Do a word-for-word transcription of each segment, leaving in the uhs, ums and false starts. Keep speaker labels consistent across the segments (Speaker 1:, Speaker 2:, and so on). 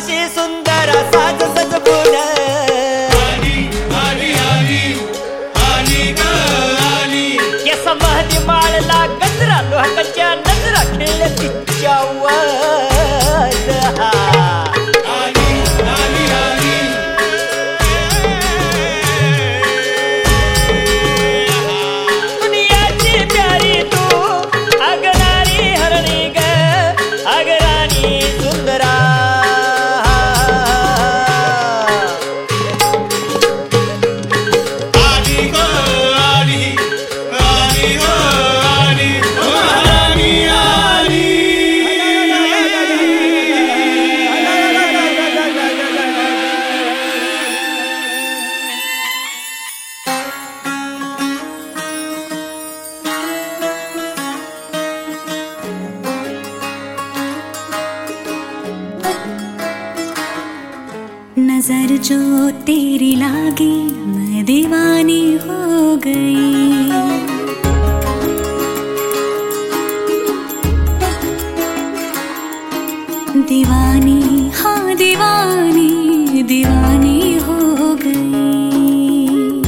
Speaker 1: अशी सुंदर साज सजवून
Speaker 2: आली आली आली आली ग आली.
Speaker 1: केस महदी माळला गजरा लोकांच्या नजरा खेळल्या तिच्यावर.
Speaker 2: आली आली आली
Speaker 1: दुनियाची प्यारी तू अगराणी हरणी ग अगराणी सुंदरा.
Speaker 2: आली ग आली आली ग आली महाराणी आली.
Speaker 3: नजर जो तेरी लागी मैं दीवानी हो गई. दीवानी हाँ दीवानी दीवानी हो गई.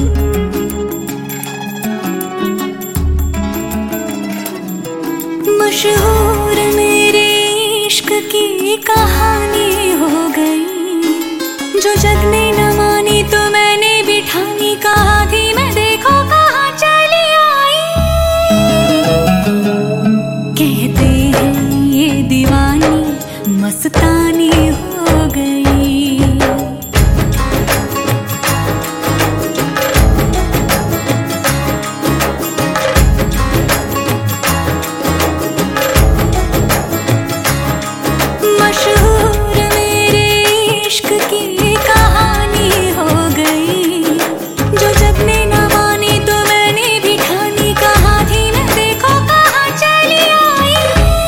Speaker 3: मशहूर मेरे इश्क की कहानी हो गई. जो जग ने न मानी तो मैंने भी ठानी. कहा थी मैं देखो कहाँ चली आई. कहते हैं ये दीवानी मस्तानी हो गई. मशहूर मेरे इश्क की कहानी हो गई. जो जग ने न मानी तो मैंने भी ठानी. कहा थी मैं देखो कहाँ चली आई.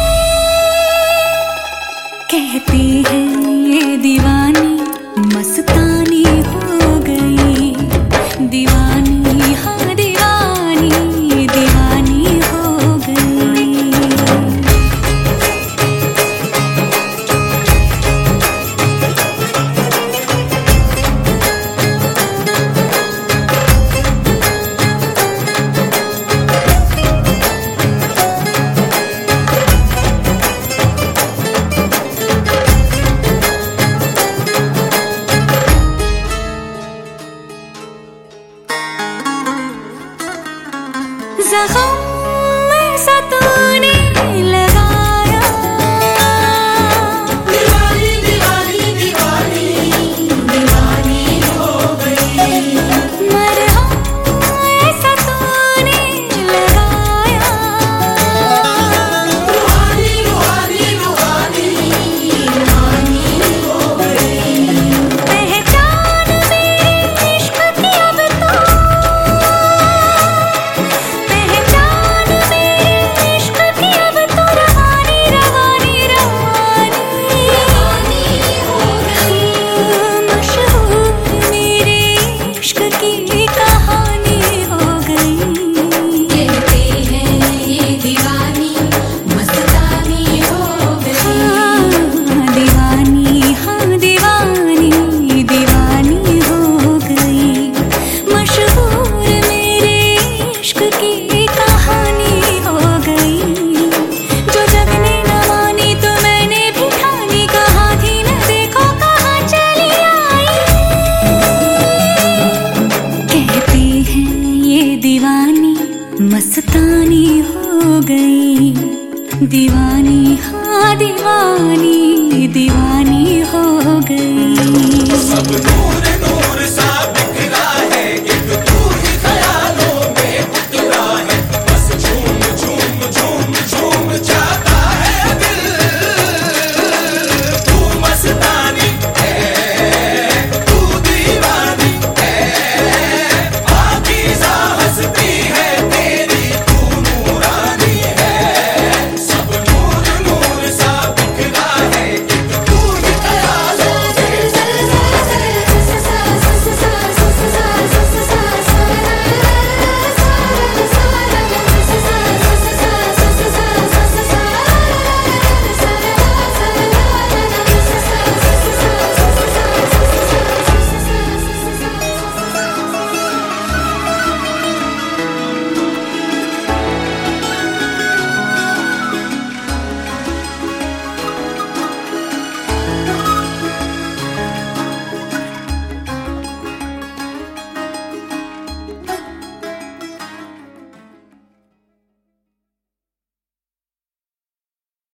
Speaker 3: कहती है ये दीवानी मस्तानी हो गई. दीवानी हाँ दीवानी दीवानी हो गई. ज़ख्म ऐसा तूने लगाया. दीवानी दीवानी दीवानी दीवानी हो गई. मरहम ऐसा तूने लगाया. रूहानी रूहानी रूहानी रूहानी हो गई. पहचान मेरे इश्क की अब तो. मस्तानी हो गई. दीवानी